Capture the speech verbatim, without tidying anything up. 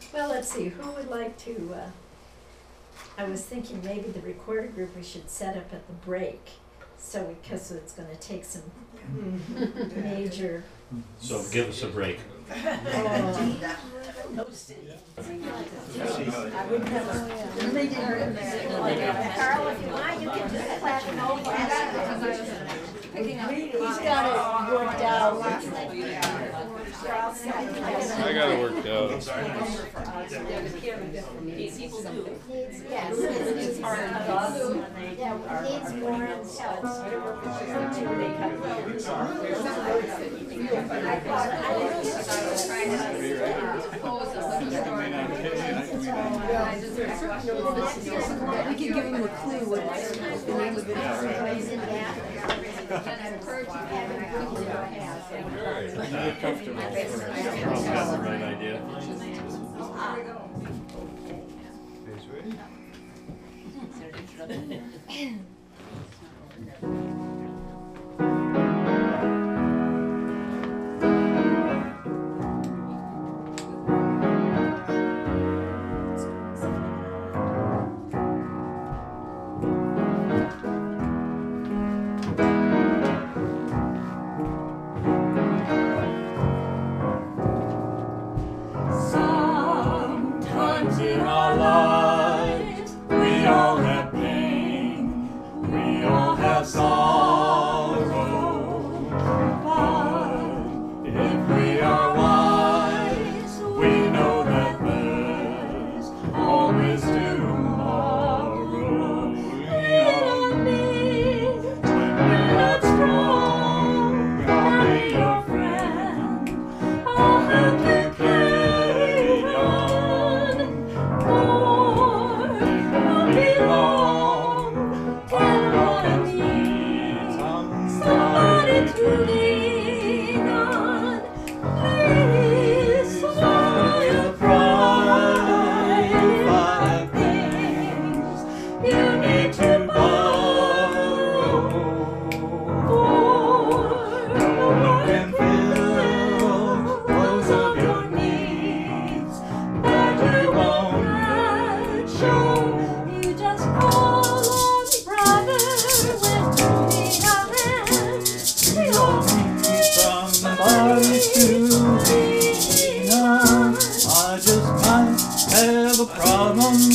Well, let's see, who would like to, uh, I was thinking maybe the recorder group we should set up at the break, so, because it's gonna take some major. So give us a break. Oh. Carl, if you want, you can just clap him over. He's got it worked out. I got it worked out. People do. Yes, it's hard. Yeah, needs more and We could give him a clue what the name of it is. Alright, get comfortable. Probably got the right idea. Sometimes in our lives we all have pain, we all have sorrow, but if we are wise, we know that there's always tomorrow. Lean on me when you're not strong, I'll be your friend, I'll help you carry on. For it won't be long till one needs somebody to lean on. Please swallow your pride and find things you need to borrow. For no one can fill those of your needs that you won't let show. You just call on brother when you need a hand. We all need somebody to lean on. I just might have a problem